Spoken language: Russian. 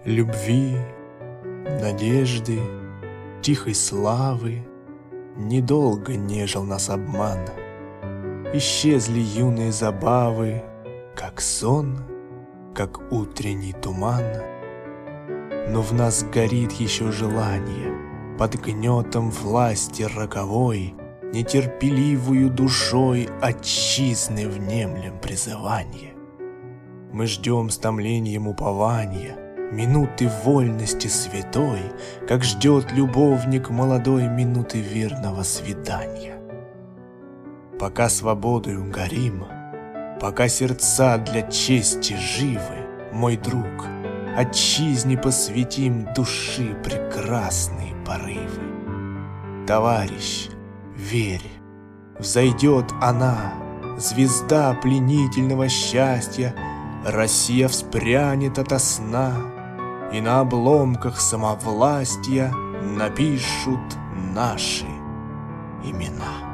Любви, надежды, тихой славы недолго нежил нас обман. Исчезли юные забавы, как сон, как утренний туман. Но в нас горит еще желание, под гнетом власти роковой, нетерпеливую душой отчизны внемлем призывание. Мы ждем с томлением упования минуты вольности святой, как ждет любовник молодой минуты верного свидания. Пока свободою горим, пока сердца для чести живы, мой друг, отчизне посвятим души прекрасные порывы. Товарищ, верь, взойдет она, звезда пленительного счастья, Россия вспрянет ото сна, и на обломках самовластия напишут наши имена.